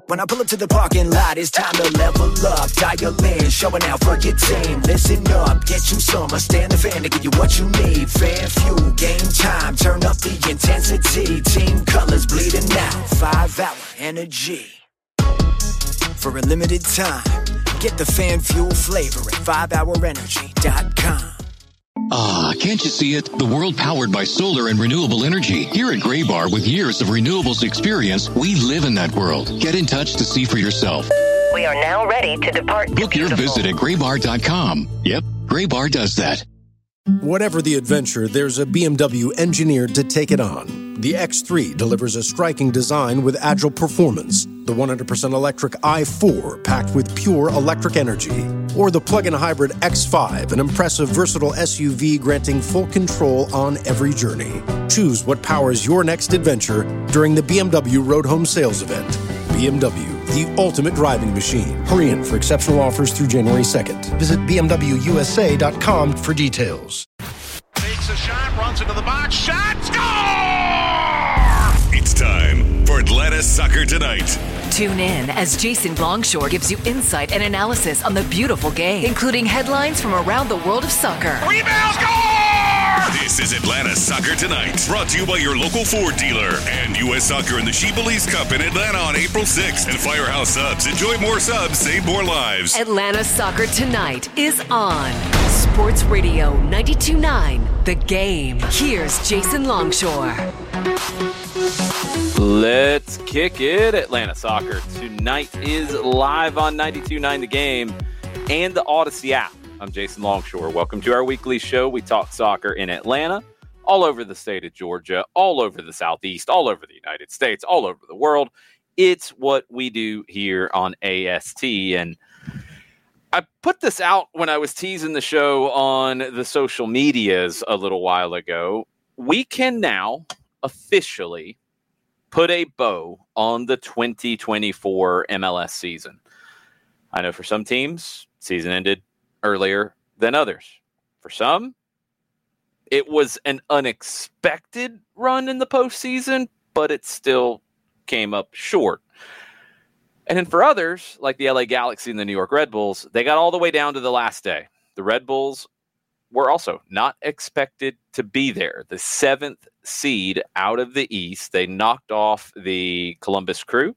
When I pull up to the parking lot, it's time to level up. Dial in, showing out for your team. Listen up, get you some. Stand the fan to give you what you need. Fan fuel, game time, turn up the intensity. Team colors bleeding out, 5-hour energy. For a limited time, get the fan fuel flavor at 5hourenergy.com. Ah, can't you see it? The world powered by solar and renewable energy. Here at Graybar, with years of renewables experience, we live in that world. Get in touch to see for yourself. We are now ready to depart. Book your visit at graybar.com. Yep, Graybar does that. Whatever the adventure, there's a BMW engineered to take it on. The X3 delivers a striking design with agile performance. The 100% electric i4 packed with pure electric energy. Or the plug-in hybrid X5, an impressive versatile SUV granting full control on every journey. Choose what powers your next adventure during the BMW Road Home Sales Event. BMW, the ultimate driving machine. Hurry in for exceptional offers through January 2nd. Visit BMWUSA.com for details. Takes a shot, runs into the box, shot, score! It's time for Atlanta Soccer Tonight. Tune in as Jason Longshore gives you insight and analysis on the beautiful game, including headlines from around the world of soccer. Rebound, score! This is Atlanta Soccer Tonight, brought to you by your local Ford dealer and U.S. Soccer in the She Believes Cup in Atlanta on April 6th. And Firehouse Subs. Enjoy more subs, save more lives. Atlanta Soccer Tonight is on Sports Radio 92.9 The Game. Here's Jason Longshore. Let's kick it. Atlanta Soccer Tonight is live on 92.9 The Game and the Odyssey app. I'm Jason Longshore. Welcome to our weekly show. We talk soccer in Atlanta, all over the state of Georgia, all over the Southeast, all over the United States, all over the world. It's what we do here on AST. And I put this out when I was teasing the show on the social medias a little while ago. We can now officially put a bow on the 2024 MLS season. I know for some teams, season ended earlier than others. For some, it was an unexpected run in the postseason, but it still came up short. And then for others, like the LA Galaxy and the New York Red Bulls, they got all the way down to the last day. The Red Bulls were also not expected to be there. The 7th seed out of the East, they knocked off the Columbus Crew.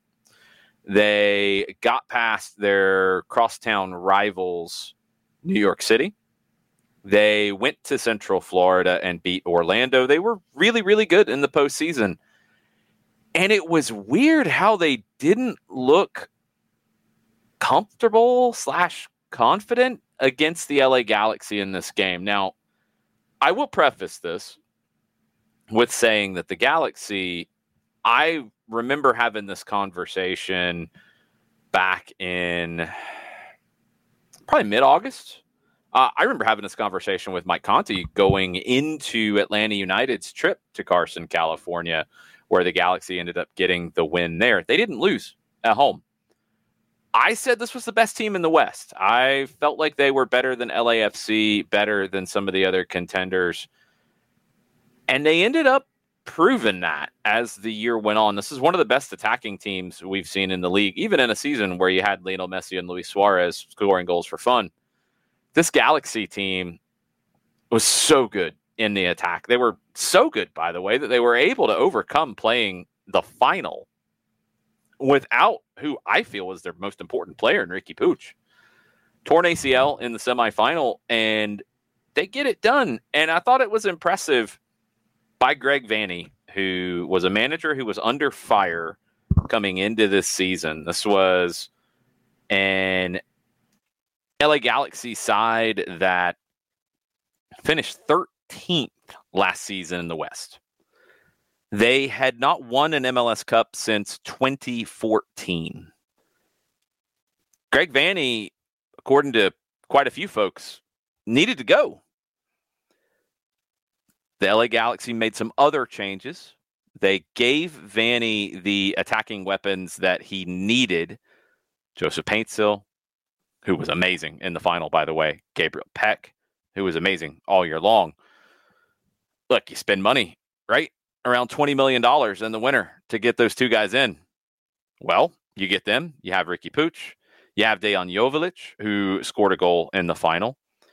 They got past their crosstown rivals, New York City. They went to Central Florida and beat Orlando. They were really, really good in the postseason. And it was weird how they didn't look comfortable / confident against the LA Galaxy in this game. Now, I will preface this with saying that the Galaxy, I remember having this conversation back in probably mid-August. I remember having this conversation with Mike Conti going into Atlanta United's trip to Carson, California, where the Galaxy ended up getting the win there. They didn't lose at home. I said this was the best team in the West. I felt like they were better than LAFC, better than some of the other contenders. And they ended up proving that as the year went on. This is one of the best attacking teams we've seen in the league, even in a season where you had Lionel Messi and Luis Suarez scoring goals for fun. This Galaxy team was so good in the attack. They were so good, by the way, that they were able to overcome playing the final without who I feel was their most important player, Riqui Puig. Torn ACL in the semifinal, and they get it done. And I thought it was impressive by Greg Vanney, who was a manager who was under fire coming into this season. This was an LA Galaxy side that finished 13th last season in the West. They had not won an MLS Cup since 2014. Greg Vanney, according to quite a few folks, needed to go. The LA Galaxy made some other changes. They gave Vanney the attacking weapons that he needed. Joseph Paintsil, who was amazing in the final, by the way. Gabriel Peck, who was amazing all year long. Look, you spend money, right? Around $20 million in the winter to get those two guys in. Well, You get them. You have Ricky Puig. You have Dejan Joveljic, who scored a goal in the final.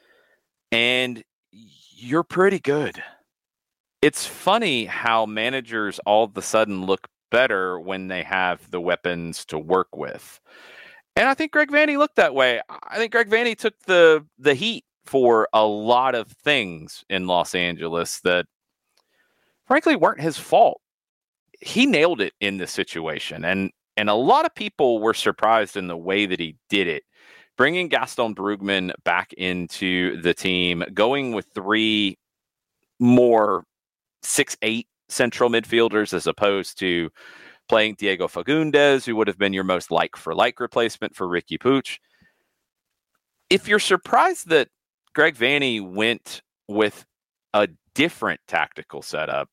And you're pretty good. It's funny how managers all of a sudden look better when they have the weapons to work with. And I think Greg Vanney looked that way. I think Greg Vanney took the heat for a lot of things in Los Angeles that frankly weren't his fault. He nailed it in this situation. And a lot of people were surprised in the way that he did it. Bringing Gaston Brugman back into the team, going with 3 more 6'8" central midfielders as opposed to playing Diego Fagundes, who would have been your most like-for-like replacement for Ricky Puig. If you're surprised that Greg Vanney went with a different tactical setup,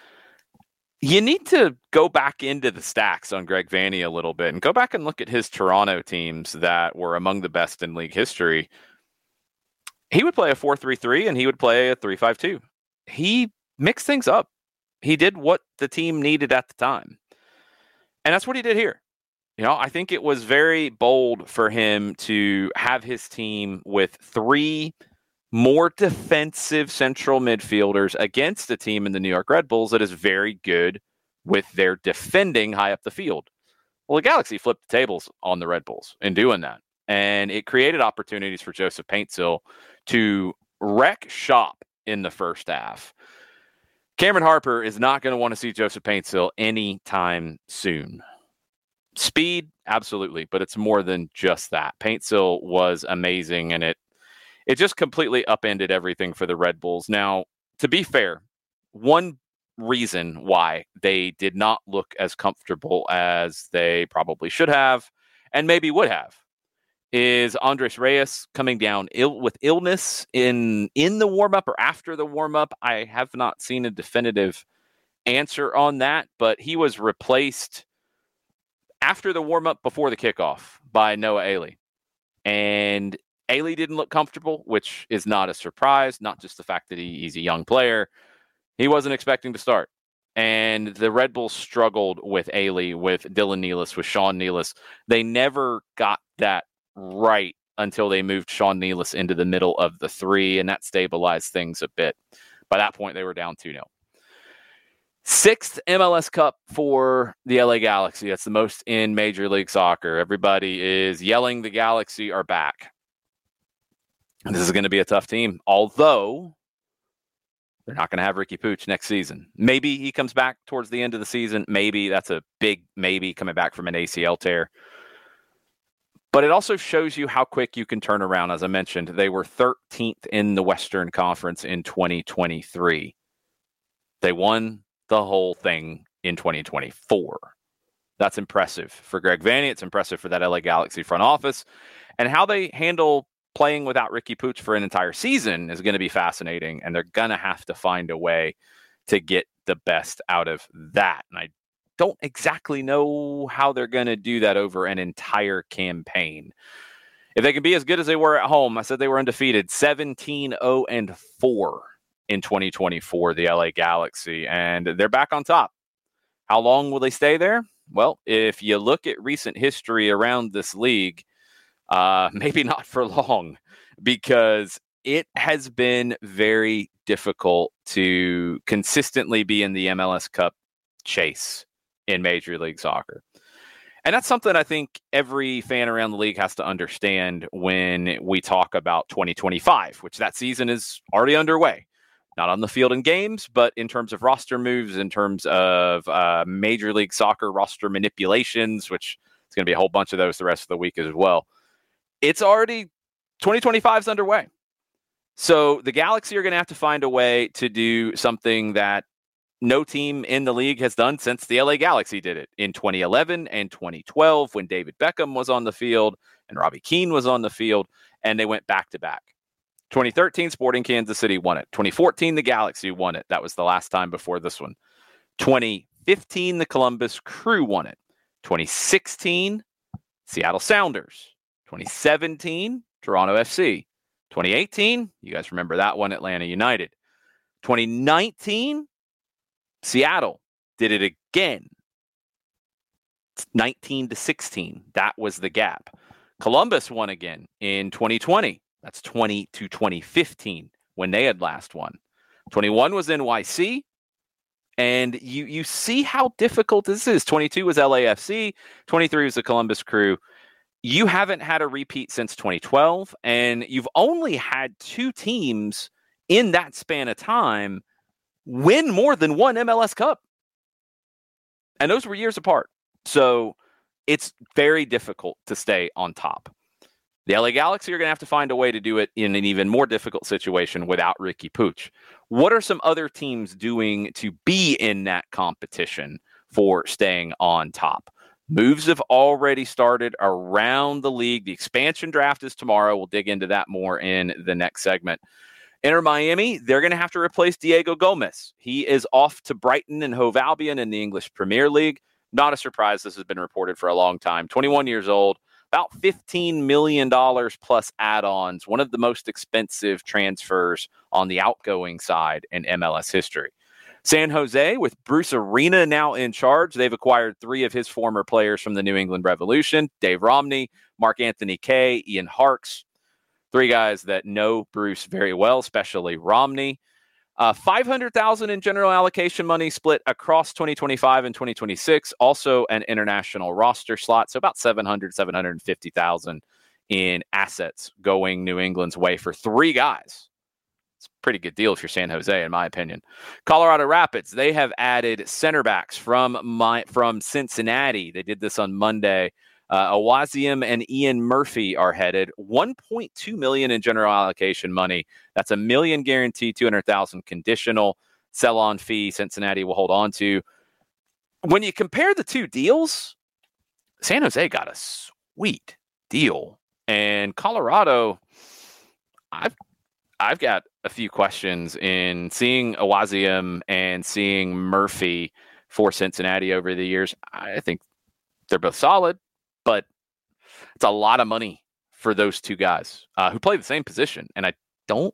you need to go back into the stacks on Greg Vanney a little bit and go back and look at his Toronto teams that were among the best in league history. He would play a 4-3-3 and he would play a 3-5-2. He mixed things up. He did what the team needed at the time. And that's what he did here. I think it was very bold for him to have his team with 3 more defensive central midfielders against a team in the New York Red Bulls that is very good with their defending high up the field. Well, the Galaxy flipped the tables on the Red Bulls in doing that. And it created opportunities for Joseph Paintsil to wreck shop in the first half. Cameron Harper is not going to want to see Joseph Paintsil anytime soon. Speed, absolutely, but it's more than just that. Paintsil was amazing, and it just completely upended everything for the Red Bulls. Now, to be fair, one reason why they did not look as comfortable as they probably should have, and maybe would have, is Andres Reyes coming down with illness in the warm-up or after the warm-up. I have not seen a definitive answer on that, but he was replaced after the warm-up before the kickoff by Noah Eiley. And Eiley didn't look comfortable, which is not a surprise, not just the fact that he's a young player. He wasn't expecting to start. And the Red Bulls struggled with Eiley, with Dylan Nealis, with Sean Nealis. They never got that right until they moved Sean Nealis into the middle of the 3, and that stabilized things a bit. By that point, they were down 2-0. 6th MLS Cup for the LA Galaxy. That's the most in Major League Soccer. Everybody is yelling the Galaxy are back. And this is going to be a tough team, although they're not going to have Ricky Puig next season. Maybe he comes back towards the end of the season. Maybe that's a big maybe coming back from an ACL tear. But it also shows you how quick you can turn around. As I mentioned, they were 13th in the Western Conference in 2023. They won the whole thing in 2024. That's impressive for Greg Vanney. It's impressive for that LA Galaxy front office. And how they handle playing without Ricky Puig for an entire season is going to be fascinating. And they're going to have to find a way to get the best out of that. And I don't exactly know how they're going to do that over an entire campaign. If they can be as good as they were at home, I said they were undefeated, 17-0-4 in 2024, the LA Galaxy, and they're back on top. How long will they stay there? Well, if you look at recent history around this league, maybe not for long, because it has been very difficult to consistently be in the MLS Cup chase in Major League Soccer. And that's something I think every fan around the league has to understand when we talk about 2025, which that season is already underway. Not on the field in games, but in terms of roster moves, in terms of Major League Soccer roster manipulations, which is going to be a whole bunch of those the rest of the week as well. It's already 2025 is underway. So the Galaxy are going to have to find a way to do something that no team in the league has done since the LA Galaxy did it in 2011 and 2012 when David Beckham was on the field and Robbie Keane was on the field, and they went back-to-back. 2013, Sporting Kansas City won it. 2014, the Galaxy won it. That was the last time before this one. 2015, the Columbus Crew won it. 2016, Seattle Sounders. 2017, Toronto FC. 2018, you guys remember that one, Atlanta United. 2019, Seattle did it again. 19-16. That was the gap. Columbus won again in 2020. That's 20-2015 when they had last won. 21 was NYC. And you see how difficult this is. 22 was LAFC. 23 was the Columbus Crew. You haven't had a repeat since 2012, and you've only had 2 teams in that span of time win more than one MLS Cup. And those were years apart. So it's very difficult to stay on top. The LA Galaxy are going to have to find a way to do it in an even more difficult situation without Ricky Puig. What are some other teams doing to be in that competition for staying on top? Moves have already started around the league. The expansion draft is tomorrow. We'll dig into that more in the next segment. Inter Miami, they're going to have to replace Diego Gomez. He is off to Brighton and Hove Albion in the English Premier League. Not a surprise. This has been reported for a long time. 21 years old, about $15 million plus add-ons. One of the most expensive transfers on the outgoing side in MLS history. San Jose, with Bruce Arena now in charge, they've acquired 3 of his former players from the New England Revolution: Dave Romney, Mark-Anthony Kaye, Ian Harkes. 3 guys that know Bruce very well, especially Romney. $500,000 in general allocation money split across 2025 and 2026. Also an international roster slot, so about $750,000 in assets going New England's way for 3 guys. It's a pretty good deal if you're San Jose, in my opinion. Colorado Rapids, they have added center backs from Cincinnati. They did this on Monday. Awaziem and Ian Murphy are headed. $1.2 million in general allocation money. That's $1 million guaranteed, $200,000 conditional. Sell-on fee Cincinnati will hold on to. When you compare the 2 deals, San Jose got a sweet deal. And Colorado, I've got a few questions in seeing Awaziem and seeing Murphy for Cincinnati over the years. I think they're both solid, but it's a lot of money for those 2 guys who play the same position. And I don't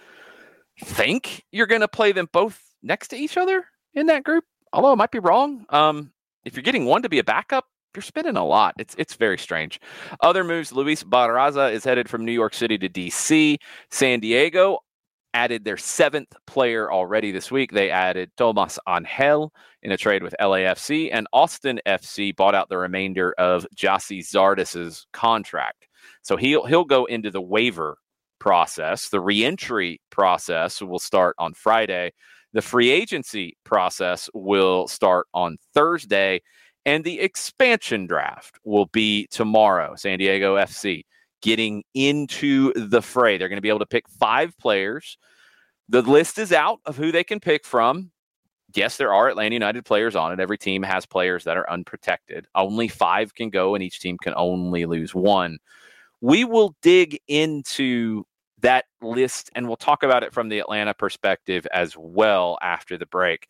think you're going to play them both next to each other in that group, although I might be wrong. If you're getting one to be a backup, you're spending a lot. It's very strange. Other moves, Luis Barraza is headed from New York City to D.C. San Diego added their 7th player already this week. They added Tomas Angel in a trade with LAFC, and Austin FC bought out the remainder of Gyasi Zardes' contract. So he'll go into the waiver process. The reentry process will start on Friday. The free agency process will start on Thursday, and the expansion draft will be tomorrow. San Diego FC getting into the fray. They're going to be able to pick 5 players. The list is out of who they can pick from. Yes, there are Atlanta United players on it. Every team has players that are unprotected. Only 5 can go, and each team can only lose 1. We will dig into that list, and we'll talk about it from the Atlanta perspective as well after the break.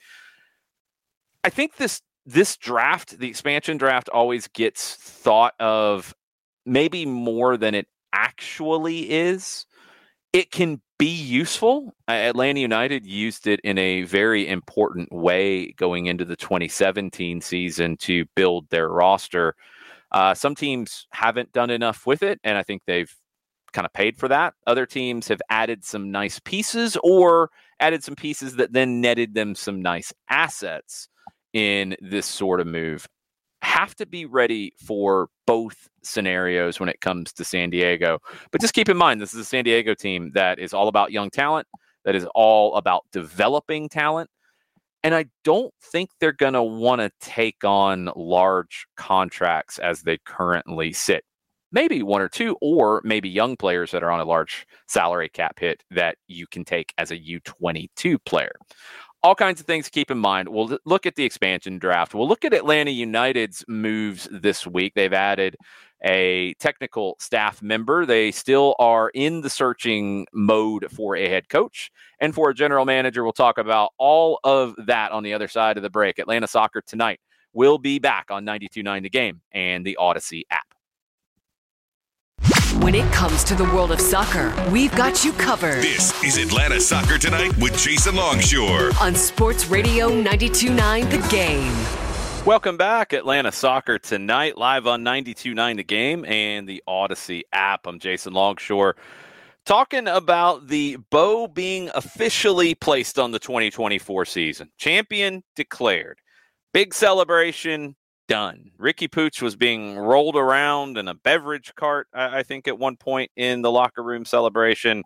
I think this draft, the expansion draft, always gets thought of maybe more than it actually is. It can be useful. Atlanta United used it in a very important way going into the 2017 season to build their roster. Some teams haven't done enough with it, and I think they've kind of paid for that. Other teams have added some nice pieces or added some pieces that then netted them some nice assets in this sort of move. Have to be ready for both scenarios when it comes to San Diego. But just keep in mind, this is a San Diego team that is all about young talent, that is all about developing talent. And I don't think they're going to want to take on large contracts as they currently sit. Maybe 1 or 2, or maybe young players that are on a large salary cap hit that you can take as a U22 player. All kinds of things to keep in mind. We'll look at the expansion draft. We'll look at Atlanta United's moves this week. They've added a technical staff member. They still are in the searching mode for a head coach and for a general manager. We'll talk about all of that on the other side of the break. Atlanta Soccer Tonight will be back on 92.9 The Game and the Odyssey app. When it comes to the world of soccer, we've got you covered. This is Atlanta Soccer Tonight with Jason Longshore on Sports Radio 92.9 The Game. Welcome back, Atlanta Soccer Tonight, live on 92.9 The Game and the Odyssey app. I'm Jason Longshore, talking about the bow being officially placed on the 2024 season. Champion declared. Big celebration done. Ricky Pooch was being rolled around in a beverage cart, I think, at one point in the locker room celebration.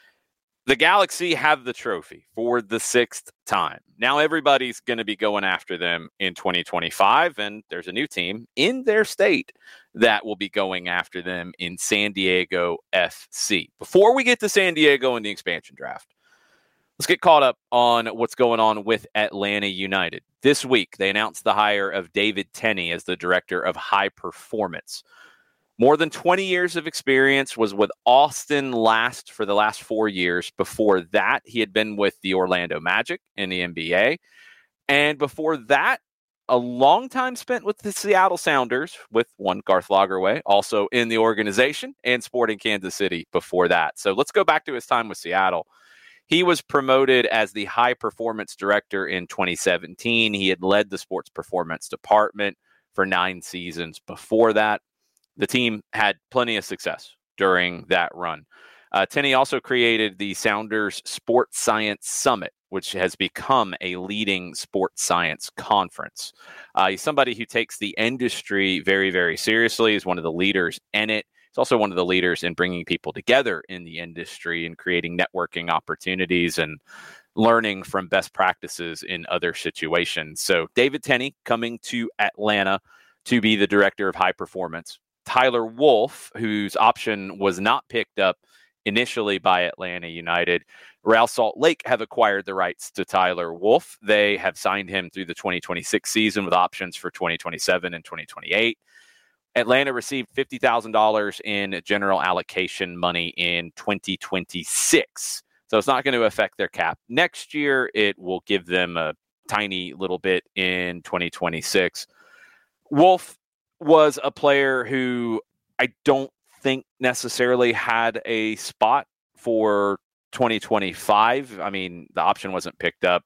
The Galaxy have the trophy for the 6th time. Now everybody's going to be going after them in 2025, and there's a new team in their state that will be going after them in San Diego FC. Before we get to San Diego and the expansion draft, let's get caught up on what's going on with Atlanta United. This week, they announced the hire of David Tenney as the director of high performance. More than 20 years of experience, was with Austin for the last 4 years. Before that, he had been with the Orlando Magic in the NBA. And before that, a long time spent with the Seattle Sounders with one Garth Lagerwey, also in the organization, and Sporting Kansas City before that. So let's go back to his time with Seattle. He was promoted as the high performance director in 2017. He had led the sports performance department for 9 seasons before that. The team had plenty of success during that run. Tenney also created the Sounders Sports Science Summit, which has become a leading sports science conference. He's somebody who takes the industry very, very seriously. He's one of the leaders in it. He's also one of the leaders in bringing people together in the industry and creating networking opportunities and learning from best practices in other situations. So David Tenney coming to Atlanta to be the director of high performance. Tyler Wolff, whose option was not picked up initially by Atlanta United. Real Salt Lake have acquired the rights to Tyler Wolff. They have signed him through the 2026 season with options for 2027 and 2028. Atlanta received $50,000 in general allocation money in 2026. So it's not going to affect their cap. Next year, it will give them a tiny little bit in 2026. Wolff was a player who I don't think necessarily had a spot for 2025. I mean, the option wasn't picked up.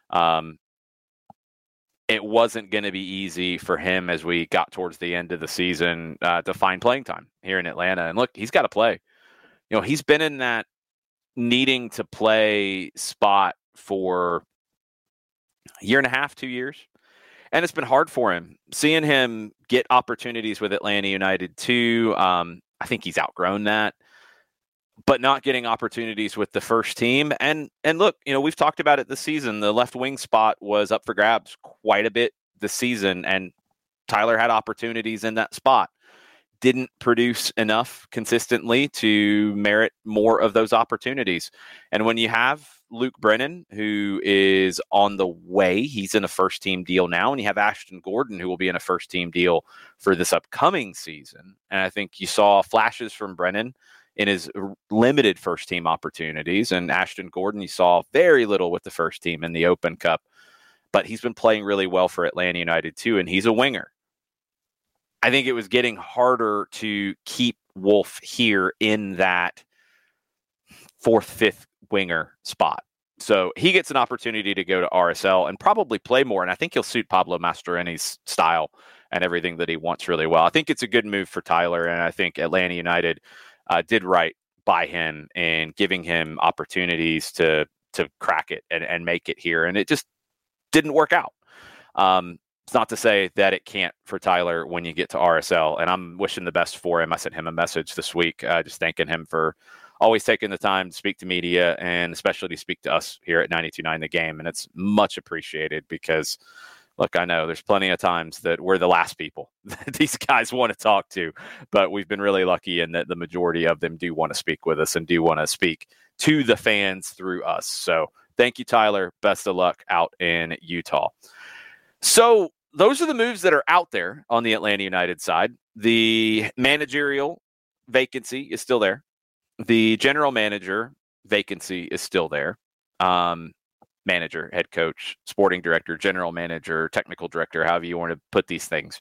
It wasn't going to be easy for him as we got towards the end of the season to find playing time here in Atlanta. And look, he's got to play. You know, he's been in that needing to play spot for a year and a half, 2 years. And it's been hard for him. Seeing him get opportunities with Atlanta United too, I think he's outgrown that. But not getting opportunities with the first team. And look, you know, we've talked about it this season. The left wing spot was up for grabs quite a bit this season, and Tyler had opportunities in that spot. Didn't produce enough consistently to merit more of those opportunities. And when you have Luke Brennan, who is on the way, he's in a first team deal now, and you have Ashton Gordon, who will be in a first team deal for this upcoming season. And I think you saw flashes from Brennan in his limited first team opportunities, and Ashton Gordon, you saw very little with the first team in the Open Cup, but he's been playing really well for Atlanta United too, and he's a winger. I think it was getting harder to keep Wolff here in that 4th, 5th winger spot. So he gets an opportunity to go to RSL and probably play more, and I think he'll suit Pablo Mastroeni's style and everything that he wants really well. I think it's a good move for Tyler, and I think Atlanta United did right by him and giving him opportunities to crack it and make it here. And it just didn't work out. It's not to say that it can't for Tyler when you get to RSL, and I'm wishing the best for him. I sent him a message this week, just thanking him for always taking the time to speak to media and especially to speak to us here at 92.9 The Game. And it's much appreciated because, look, I know there's plenty of times that we're the last people that these guys want to talk to, but we've been really lucky in that the majority of them do want to speak with us and do want to speak to the fans through us. So thank you, Tyler. Best of luck out in Utah. So those are the moves that are out there on the Atlanta United side. The managerial vacancy is still there. The general manager vacancy is still there. Manager, head coach, sporting director, general manager, technical director, however you want to put these things.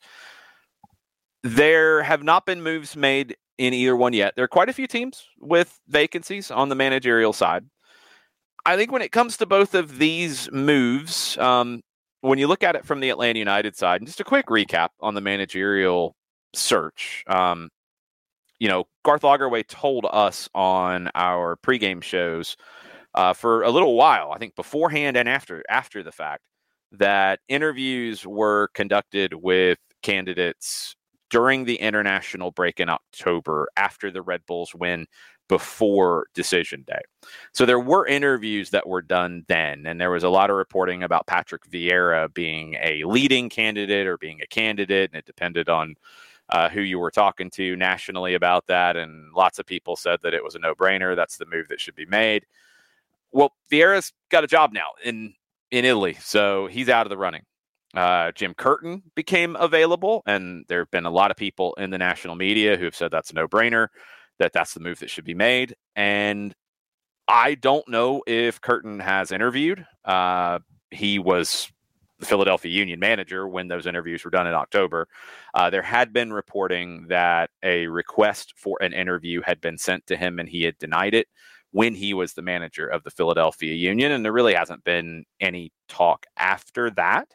There have not been moves made in either one yet. There are quite a few teams with vacancies on the managerial side. I think when it comes to both of these moves, when you look at it from the Atlanta United side, and just a quick recap on the managerial search, Garth Lagerwey told us on our pregame shows for a little while, I think beforehand and after the fact, that interviews were conducted with candidates during the international break in October after the Red Bulls win, before decision day. So there were interviews that were done then, and there was a lot of reporting about Patrick Vieira being a leading candidate or being a candidate, and it depended on who you were talking to nationally about that, and lots of people said that it was a no-brainer. That's the move that should be made. Well, Vieira's got a job now in Italy, so he's out of the running. Jim Curtin became available, and there have been a lot of people in the national media who have said that's a no-brainer, that's the move that should be made. And I don't know if Curtin has interviewed. He was the Philadelphia Union manager when those interviews were done in October. There had been reporting that a request for an interview had been sent to him, and he had denied it when he was the manager of the Philadelphia Union. And there really hasn't been any talk after that.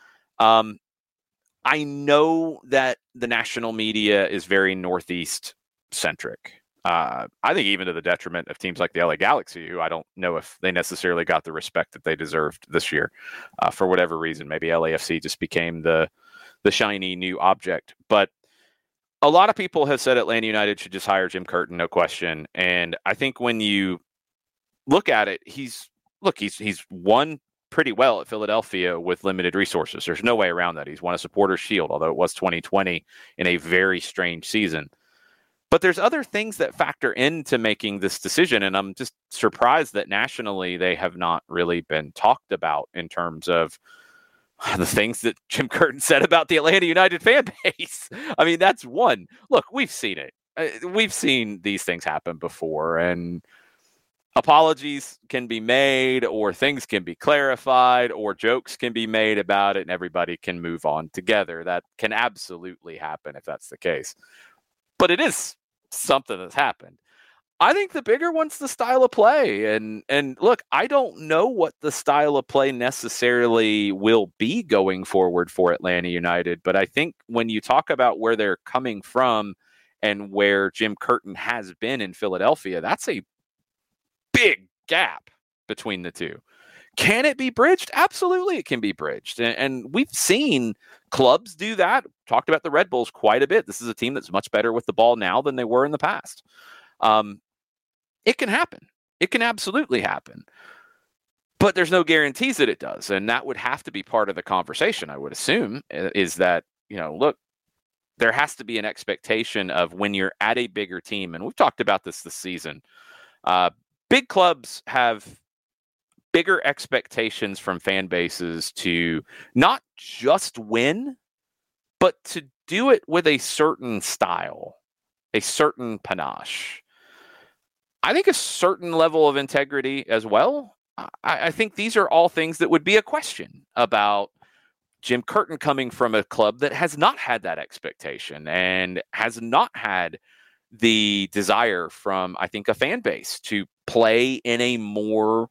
I know that the national media is very Northeast centric. I think even to the detriment of teams like the LA Galaxy, who I don't know if they necessarily got the respect that they deserved this year for whatever reason. Maybe LAFC just became the shiny new object. But a lot of people have said Atlanta United should just hire Jim Curtin, no question. And I think when you look at it, he's won pretty well at Philadelphia with limited resources. There's no way around that. He's won a Supporters' Shield, although it was 2020 in a very strange season. But there's other things that factor into making this decision, and I'm just surprised that nationally they have not really been talked about in terms of the things that Jim Curtin said about the Atlanta United fan base. I mean, that's one. Look, we've seen it. We've seen these things happen before, and apologies can be made, or things can be clarified, or jokes can be made about it, and everybody can move on together. That can absolutely happen if that's the case. But it is something that's happened. I think the bigger one's the style of play. And look, I don't know what the style of play necessarily will be going forward for Atlanta United. But I think when you talk about where they're coming from and where Jim Curtin has been in Philadelphia, that's a big gap between the two. Can it be bridged? Absolutely, it can be bridged. And we've seen clubs do that. Talked about the Red Bulls quite a bit. This is a team that's much better with the ball now than they were in the past. It can happen. It can absolutely happen. But there's no guarantees that it does. And that would have to be part of the conversation, I would assume, is that, look, there has to be an expectation of when you're at a bigger team. And we've talked about this season. Big clubs have bigger expectations from fan bases to not just win, but to do it with a certain style, a certain panache. I think a certain level of integrity as well. I think these are all things that would be a question about Jim Curtin coming from a club that has not had that expectation and has not had the desire from, I think, a fan base to play in a more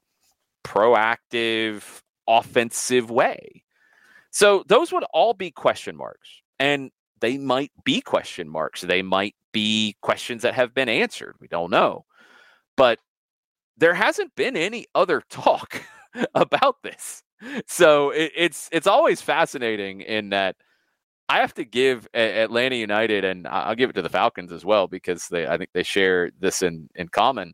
proactive, offensive way. So those would all be question marks, and they might be question marks. They might be questions that have been answered. We don't know, but there hasn't been any other talk about this. So it's always fascinating in that I have to give Atlanta United, and I'll give it to the Falcons as well, because I think they share this in common.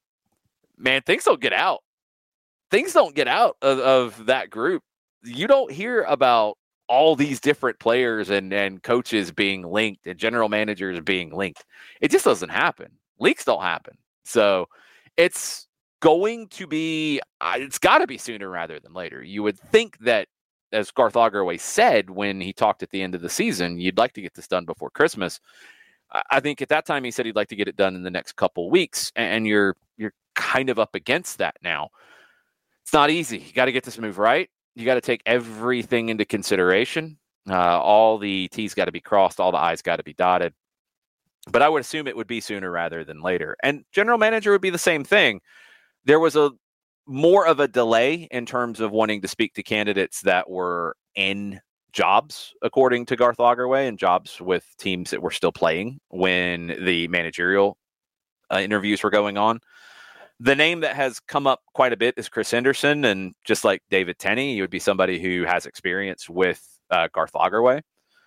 Man, things don't get out. Things don't get out of that group. You don't hear about all these different players and coaches being linked and general managers being linked. It just doesn't happen. Leaks don't happen. So it's going to be, it's got to be sooner rather than later. You would think that, as Garth Lagerwey said when he talked at the end of the season, you'd like to get this done before Christmas. I think at that time he said he'd like to get it done in the next couple of weeks, and you're kind of up against that now. It's not easy. You got to get this move right. You got to take everything into consideration. All the T's got to be crossed. All the I's got to be dotted. But I would assume it would be sooner rather than later. And general manager would be the same thing. There was a more of a delay in terms of wanting to speak to candidates that were in jobs, according to Garth Lagerwey, and jobs with teams that were still playing when the managerial interviews were going on. The name that has come up quite a bit is Chris Henderson, and just like David Tenney, he would be somebody who has experience with Garth Lagerwey.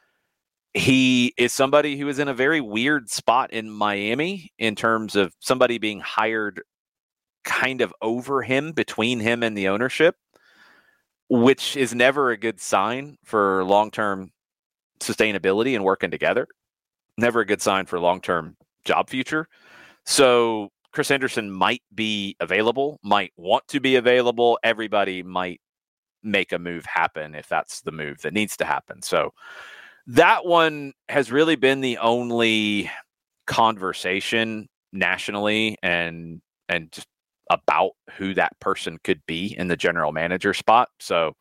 He is somebody who is in a very weird spot in Miami in terms of somebody being hired kind of over him, between him and the ownership, which is never a good sign for long-term sustainability and working together. Never a good sign for long-term job future. So Chris Henderson might be available, might want to be available. Everybody might make a move happen if that's the move that needs to happen. So that one has really been the only conversation nationally and just about who that person could be in the general manager spot. So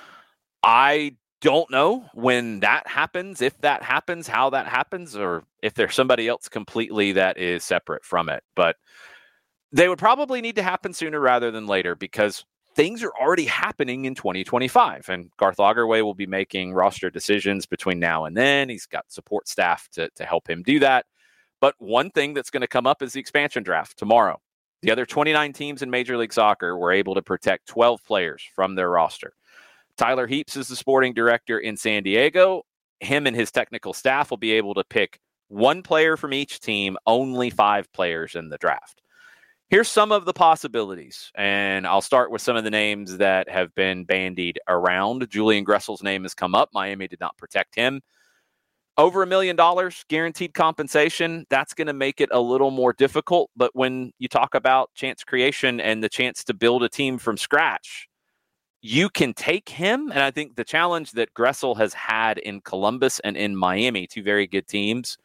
I don't know when that happens, if that happens, how that happens, or if there's somebody else completely that is separate from it. But they would probably need to happen sooner rather than later, because things are already happening in 2025. And Garth Lagerwey will be making roster decisions between now and then. He's got support staff to help him do that. But one thing that's going to come up is the expansion draft tomorrow. The other 29 teams in Major League Soccer were able to protect 12 players from their roster. Tyler Heaps is the sporting director in San Diego. Him and his technical staff will be able to pick one player from each team, only 5 players in the draft. Here's some of the possibilities, and I'll start with some of the names that have been bandied around. Julian Gressel's name has come up. Miami did not protect him. Over $1 million guaranteed compensation, that's going to make it a little more difficult. But when you talk about chance creation and the chance to build a team from scratch, you can take him. And I think the challenge that Gressel has had in Columbus and in Miami, 2 very good teams,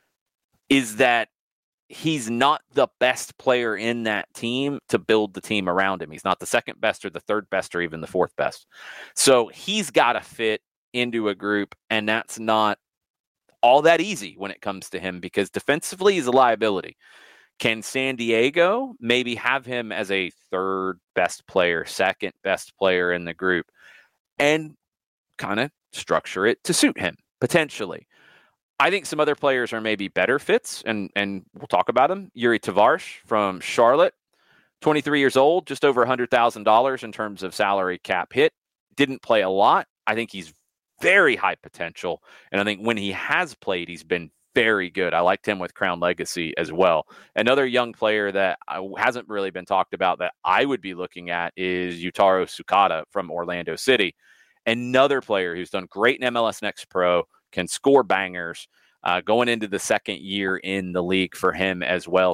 is that he's not the best player in that team to build the team around him. He's not the second best or the third best or even the fourth best. So he's got to fit into a group, and that's not all that easy when it comes to him, because defensively he's a liability. Can San Diego maybe have him as a third best player, second best player in the group, and kind of structure it to suit him potentially? I think some other players are maybe better fits, and we'll talk about him. Yuri Tavares from Charlotte, 23 years old, just over $100,000 in terms of salary cap hit. Didn't play a lot. I think he's very high potential, and I think when he has played, he's been very good. I liked him with Crown Legacy as well. Another young player that hasn't really been talked about that I would be looking at is Yutaro Sukata from Orlando City. Another player who's done great in MLS Next Pro, can score bangers, going into the second year in the league for him as well,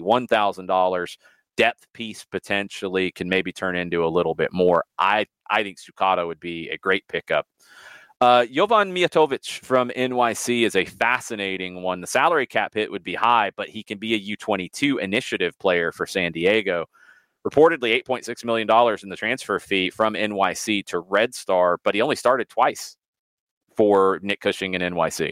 $71,000. Depth piece potentially can maybe turn into a little bit more. I think Sukata would be a great pickup. Jovan Mijatovic from NYC is a fascinating one. The salary cap hit would be high, but he can be a U22 initiative player for San Diego. Reportedly $8.6 million in the transfer fee from NYC to Red Star, but he only started twice for Nick Cushing in NYC.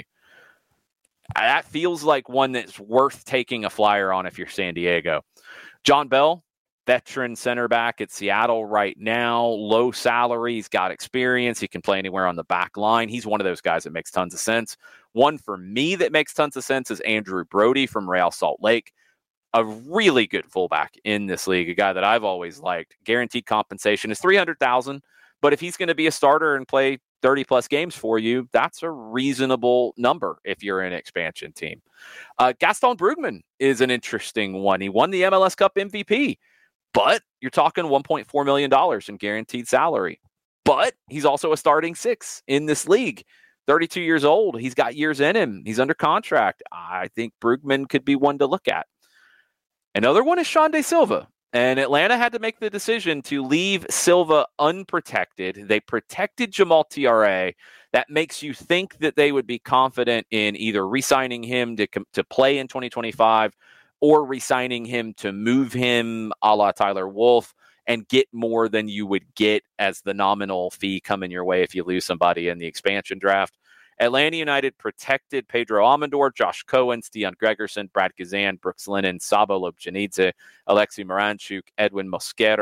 That feels like one that's worth taking a flyer on if you're San Diego. John Bell, veteran center back at Seattle right now, low salary. He's got experience. He can play anywhere on the back line. He's one of those guys that makes tons of sense. One for me that makes tons of sense is Andrew Brody from Real Salt Lake, a really good fullback in this league, a guy that I've always liked. Guaranteed compensation is $300,000, but if he's going to be a starter and play 30-plus games for you, that's a reasonable number if you're an expansion team. Gaston Brugman is an interesting one. He won the MLS Cup MVP, but you're talking $1.4 million in guaranteed salary. But he's also a starting 6 in this league. 32 years old. He's got years in him. He's under contract. I think Brugman could be one to look at. Another one is Sean De Silva. And Atlanta had to make the decision to leave Silva unprotected. They protected Jamal Tiare. That makes you think that they would be confident in either re-signing him to play in 2025 or re-signing him to move him a la Tyler Wolff and get more than you would get as the nominal fee coming your way if you lose somebody in the expansion draft. Atlanta United protected Pedro Almodóvar, Josh Cohen, Stian Gregerson, Brad Gazan, Brooks Lennon, Sabo Lobjanidze, Alexei Moranchuk, Edwin Mosquera,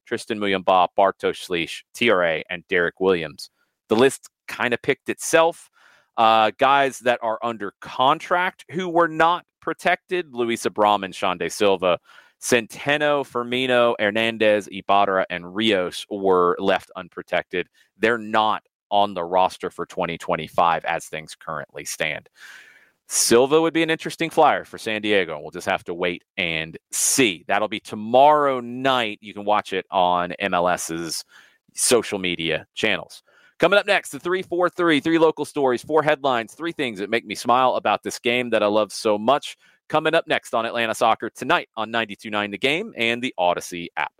Tristan Muyumba, Bartosz Slisz, TRA, and Derek Williams. The list kind of picked itself. Guys that are under contract who were not protected: Luis Abraham, Xande Silva, Centeno, Firmino, Hernandez, Ibarra, and Rios were left unprotected. They're not on the roster for 2025 as things currently stand. Silva would be an interesting flyer for San Diego. We'll just have to wait and see. That'll be tomorrow night. You can watch it on MLS's social media channels. Coming up next, the 3-4-3, 3 local stories, 4 headlines, 3 things that make me smile about this game that I love so much. Coming up next on Atlanta Soccer tonight on 92.9 The Game and the Odyssey app.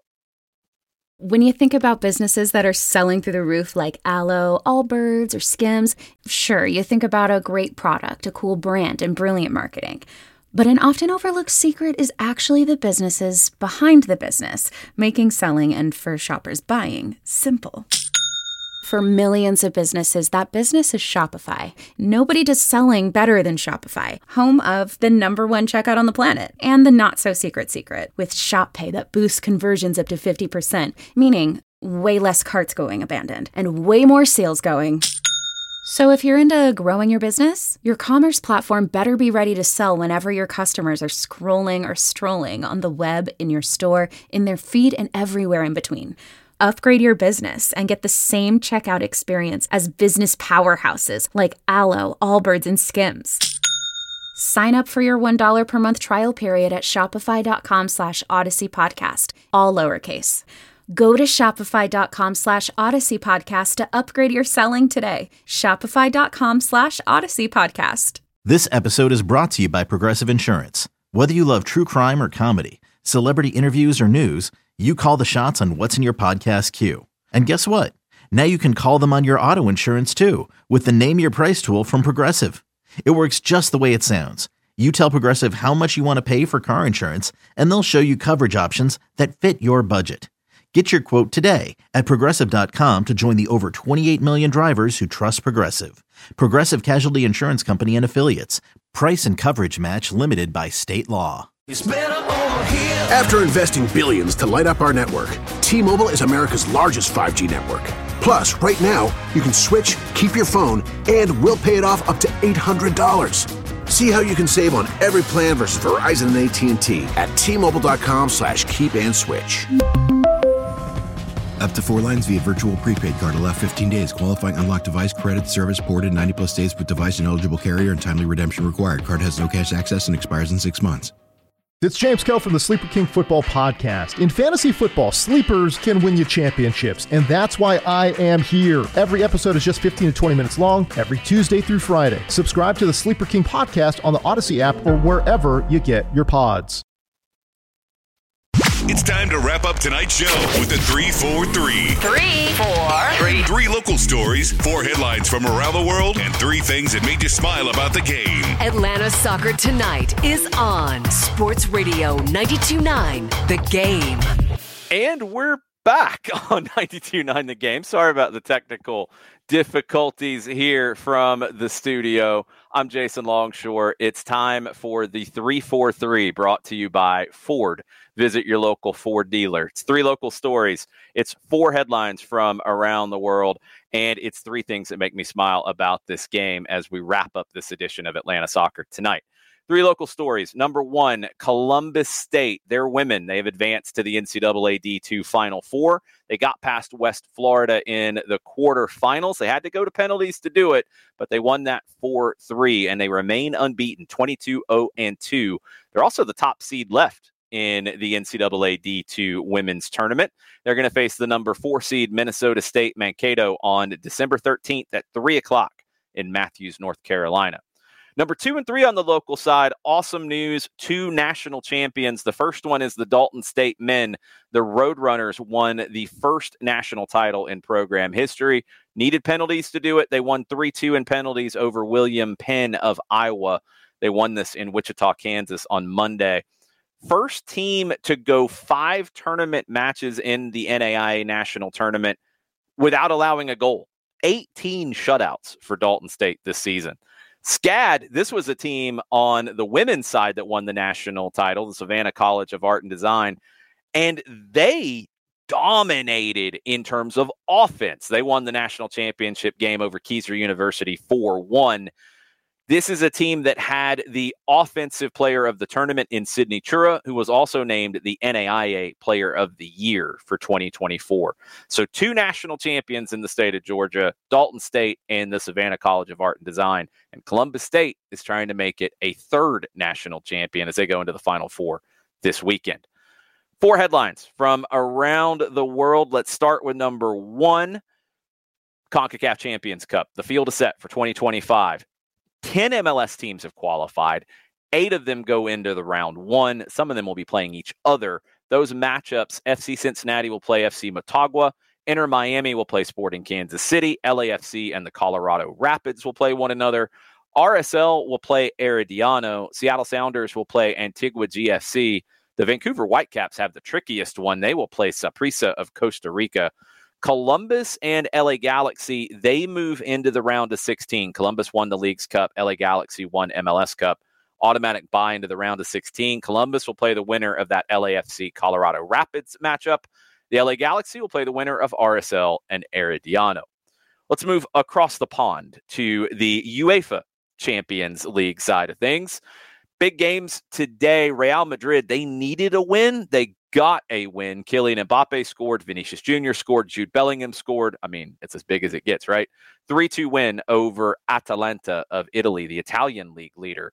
When you think about businesses that are selling through the roof like Aloe, Allbirds, or Skims, sure, you think about a great product, a cool brand, and brilliant marketing. But an often overlooked secret is actually the businesses behind the business, making selling and, for shoppers, buying simple. For millions of businesses, that business is Shopify. Nobody does selling better than Shopify, home of the #1 checkout on the planet, and the not-so-secret secret, with Shop Pay that boosts conversions up to 50%, meaning way less carts going abandoned, and way more sales going. So if you're into growing your business, your commerce platform better be ready to sell whenever your customers are scrolling or strolling on the web, in your store, in their feed, and everywhere in between. Upgrade your business and get the same checkout experience as business powerhouses like Aloe, Allbirds, and Skims. Sign up for your $1 per month trial period at shopify.com/Odyssey Podcast, all lowercase. Go to shopify.com/Odyssey Podcast to upgrade your selling today. Shopify.com/Odyssey Podcast. This episode is brought to you by Progressive Insurance. Whether you love true crime or comedy, celebrity interviews or news, you call the shots on what's in your podcast queue. And guess what? Now you can call them on your auto insurance too with the Name Your Price tool from Progressive. It works just the way it sounds. You tell Progressive how much you want to pay for car insurance, and they'll show you coverage options that fit your budget. Get your quote today at Progressive.com to join the over 28 million drivers who trust Progressive. Progressive Casualty Insurance Company and Affiliates. Price and coverage match limited by state law. After investing billions to light up our network, T-Mobile is America's largest 5G network. Plus, right now, you can switch, keep your phone, and we'll pay it off up to $800. See how you can save on every plan versus Verizon and AT&T at T-Mobile.com/keep-and-switch. Up to 4 lines via virtual prepaid card. Allow 15 days. Qualifying unlocked device credit service ported 90-plus days with device and eligible carrier and timely redemption required. Card has no cash access and expires in 6 months. It's James Koh from the Sleeper King Football Podcast. In fantasy football, sleepers can win you championships, and that's why I am here. Every episode is just 15 to 20 minutes long, every Tuesday through Friday. Subscribe to the Sleeper King Podcast on the Odyssey app or wherever you get your pods. It's time to wrap up tonight's show with the 3-4-3. 3-4-3. 3 local stories, 4 headlines from around the world, and 3 things that made you smile about the game. Atlanta Soccer Tonight is on Sports Radio 92.9 The Game. And we're back on 92.9 The Game. Sorry about the technical difficulties here from the studio. I'm Jason Longshore. It's time for the 3-4-3 brought to you by Ford. Visit your local Ford dealer. It's 3 local stories. It's 4 headlines from around the world. And it's 3 things that make me smile about this game as we wrap up this edition of Atlanta Soccer Tonight. 3 local stories. Number 1, Columbus State. Their women, they have advanced to the NCAA D2 Final Four. They got past West Florida in the quarterfinals. They had to go to penalties to do it, but they won that 4-3, and they remain unbeaten, 22-0-2. They're also the top seed left in the NCAA D2 women's tournament. They're going to face the number 4 seed Minnesota State Mankato on December 13th at 3 o'clock in Matthews, North Carolina. Number 2 and 3 on the local side, awesome news, 2 national champions. The first one is the Dalton State men. The Roadrunners won the first national title in program history. Needed penalties to do it. They won 3-2 in penalties over William Penn of Iowa. They won this in Wichita, Kansas on Monday. First team to go 5 tournament matches in the NAIA national tournament without allowing a goal. 18 shutouts for Dalton State this season. SCAD, this was a team on the women's side that won the national title, the Savannah College of Art and Design, and they dominated in terms of offense. They won the national championship game over Keiser University 4-1. This is a team that had the offensive player of the tournament in Sydney Chura, who was also named the NAIA Player of the Year for 2024. So 2 national champions in the state of Georgia, Dalton State and the Savannah College of Art and Design. And Columbus State is trying to make it a 3rd national champion as they go into the Final Four this weekend. 4 headlines from around the world. Let's start with number 1, CONCACAF Champions Cup. The field is set for 2025. 10 MLS teams have qualified. 8 of them go into the round 1. Some of them will be playing each other. Those matchups, FC Cincinnati will play FC Motagua. Inter Miami will play Sporting Kansas City. LAFC and the Colorado Rapids will play one another. RSL will play Herediano. Seattle Sounders will play Antigua GFC. The Vancouver Whitecaps have the trickiest one. They will play Saprissa of Costa Rica. Columbus and LA Galaxy, they move into the round of 16. Columbus won the Leagues Cup. LA Galaxy won MLS Cup. Automatic bye into the round of 16. Columbus will play the winner of that LAFC Colorado Rapids matchup. The LA Galaxy will play the winner of RSL and Herediano. Let's move across the pond to the UEFA Champions League side of things. Big games today. Real Madrid, they needed a win. They got a win. Kylian Mbappe scored. Vinicius Jr. scored. Jude Bellingham scored. I mean, it's as big as it gets, right? 3-2 win over Atalanta of Italy, the Italian league leader.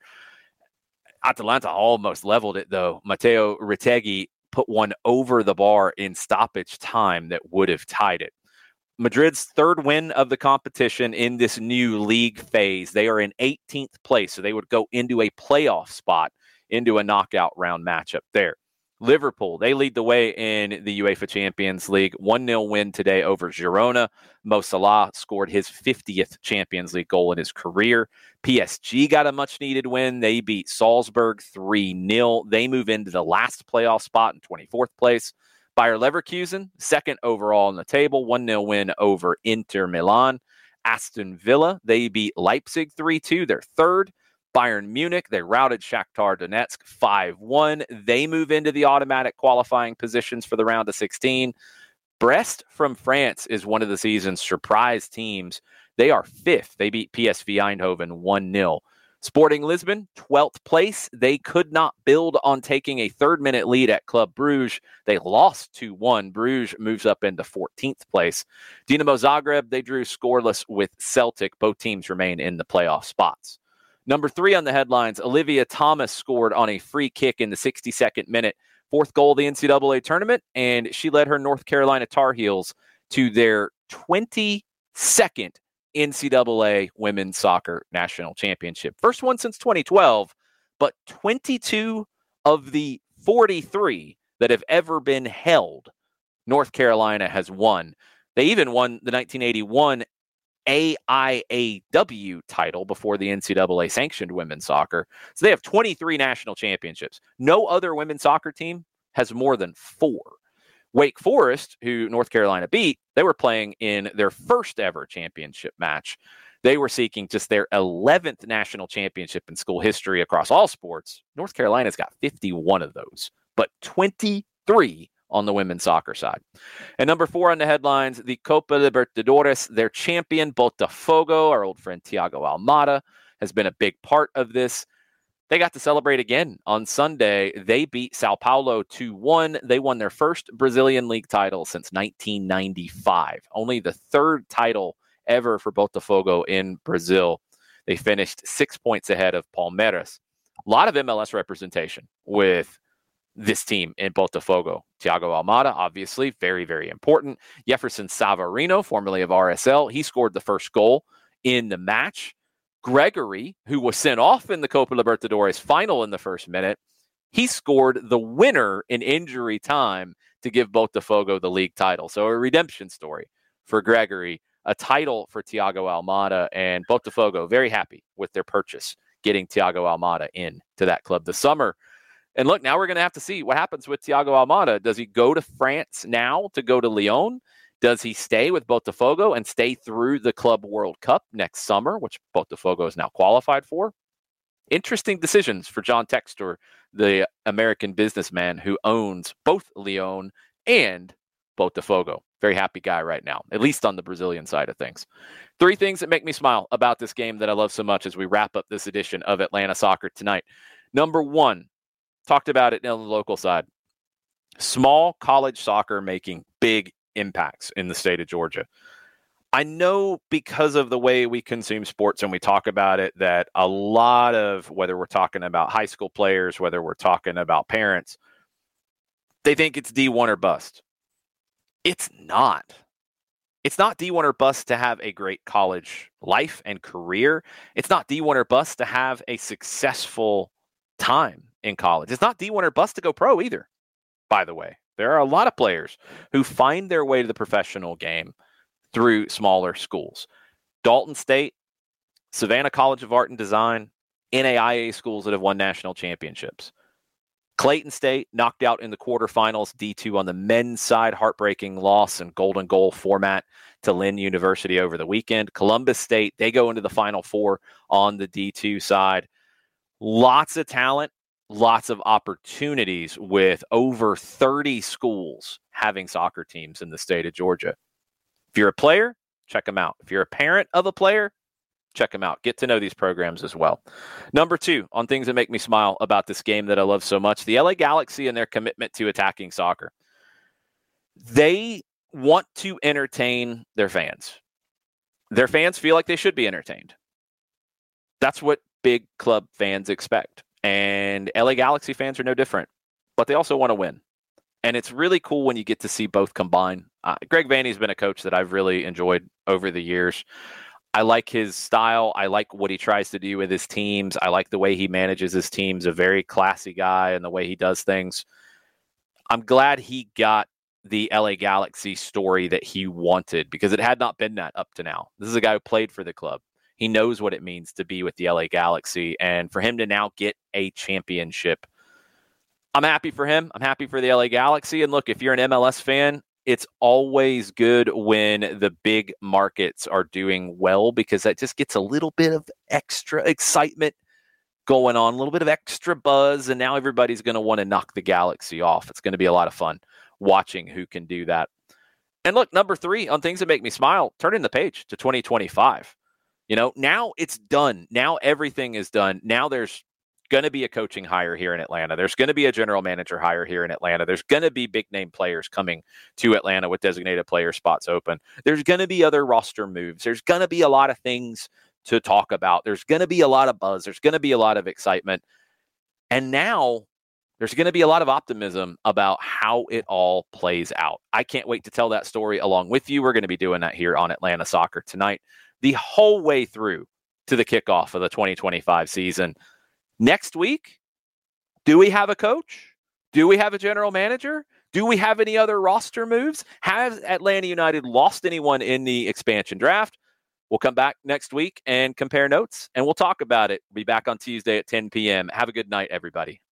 Atalanta almost leveled it, though. Matteo Retegui put one over the bar in stoppage time that would have tied it. Madrid's 3rd win of the competition in this new league phase. They are in 18th place, so they would go into a playoff spot, into a knockout round matchup there. Liverpool, they lead the way in the UEFA Champions League. 1-0 win today over Girona. Mo Salah scored his 50th Champions League goal in his career. PSG got a much-needed win. They beat Salzburg 3-0. They move into the last playoff spot in 24th place. Bayer Leverkusen, 2nd overall on the table. 1-0 win over Inter Milan. Aston Villa, they beat Leipzig 3-2. They're 3rd. Bayern Munich, they routed Shakhtar Donetsk 5-1. They move into the automatic qualifying positions for the round of 16. Brest from France is one of the season's surprise teams. They are 5th. They beat PSV Eindhoven 1-0. Sporting Lisbon, 12th place. They could not build on taking a 3rd-minute lead at Club Brugge. They lost 2-1. Bruges moves up into 14th place. Dinamo Zagreb, they drew scoreless with Celtic. Both teams remain in the playoff spots. Number 3 on the headlines, Olivia Thomas scored on a free kick in the 62nd minute. 4th goal of the NCAA tournament, and she led her North Carolina Tar Heels to their 22nd NCAA Women's Soccer National Championship. First one since 2012, but 22 of the 43 that have ever been held, North Carolina has won. They even won the 1981 AIAW title before the NCAA sanctioned women's soccer. So they have 23 national championships. No other women's soccer team has more than 4. Wake Forest, who North Carolina beat, they were playing in their first ever championship match. They were seeking just their 11th national championship in school history across all sports. North Carolina's got 51 of those, but 23 on the women's soccer side. And number 4 on the headlines, the Copa Libertadores, their champion, Botafogo, our old friend Thiago Almada, has been a big part of this. They got to celebrate again on Sunday. They beat Sao Paulo 2-1. They won their first Brazilian league title since 1995. Only the 3rd title ever for Botafogo in Brazil. They finished 6 points ahead of Palmeiras. A lot of MLS representation with this team in Botafogo. Thiago Almada, obviously, very, very important. Jefferson Savarino, formerly of RSL, he scored the first goal in the match. Gregory, who was sent off in the Copa Libertadores final in the first minute, he scored the winner in injury time to give Botafogo the league title. So a redemption story for Gregory, a title for Thiago Almada, and Botafogo very happy with their purchase, getting Thiago Almada in to that club this summer. And look, now we're going to have to see what happens with Thiago Almada. Does he go to France now to go to Lyon? Does he stay with Botafogo and stay through the Club World Cup next summer, which Botafogo is now qualified for? Interesting decisions for John Textor, the American businessman who owns both Lyon and Botafogo. Very happy guy right now, at least on the Brazilian side of things. 3 things that make me smile about this game that I love so much as we wrap up this edition of Atlanta Soccer Tonight. Number 1, talked about it on the local side. Small college soccer making big impacts in the state of Georgia. I know because of the way we consume sports and we talk about it that a lot of, whether we're talking about high school players, whether we're talking about parents, they think it's D1 or bust. It's not. It's not D1 or bust to have a great college life and career. It's not D1 or bust to have a successful time in college. It's not D1 or bust to go pro either, by the way. There are a lot of players who find their way to the professional game through smaller schools. Dalton State, Savannah College of Art and Design, NAIA schools that have won national championships. Clayton State knocked out in the quarterfinals, D2 on the men's side, heartbreaking loss and golden goal format to Lynn University over the weekend. Columbus State, they go into the Final Four on the D2 side. Lots of talent, lots of opportunities with over 30 schools having soccer teams in the state of Georgia. If you're a player, check them out. If you're a parent of a player, check them out. Get to know these programs as well. Number 2, on things that make me smile about this game that I love so much, the LA Galaxy and their commitment to attacking soccer. They want to entertain their fans. Their fans feel like they should be entertained. That's what big club fans expect. And LA Galaxy fans are no different, but they also want to win. And it's really cool when you get to see both combine. Greg Vanney's been a coach that I've really enjoyed over the years. I like his style. I like what he tries to do with his teams. I like the way he manages his teams, a very classy guy and the way he does things. I'm glad he got the LA Galaxy story that he wanted because it had not been that up to now. This is a guy who played for the club. He knows what it means to be with the LA Galaxy, and for him to now get a championship, I'm happy for him. I'm happy for the LA Galaxy. And look, if you're an MLS fan, it's always good when the big markets are doing well because that just gets a little bit of extra excitement going on, a little bit of extra buzz, and now everybody's going to want to knock the Galaxy off. It's going to be a lot of fun watching who can do that. And look, number 3 on things that make me smile, turning the page to 2025. Now it's done. Now everything is done. Now there's going to be a coaching hire here in Atlanta. There's going to be a general manager hire here in Atlanta. There's going to be big name players coming to Atlanta with designated player spots open. There's going to be other roster moves. There's going to be a lot of things to talk about. There's going to be a lot of buzz. There's going to be a lot of excitement. And now there's going to be a lot of optimism about how it all plays out. I can't wait to tell that story along with you. We're going to be doing that here on Atlanta Soccer Tonight, the whole way through to the kickoff of the 2025 season. Next week, do we have a coach? Do we have a general manager? Do we have any other roster moves? Has Atlanta United lost anyone in the expansion draft? We'll come back next week and compare notes, and we'll talk about it. We'll be back on Tuesday at 10 p.m. Have a good night, everybody.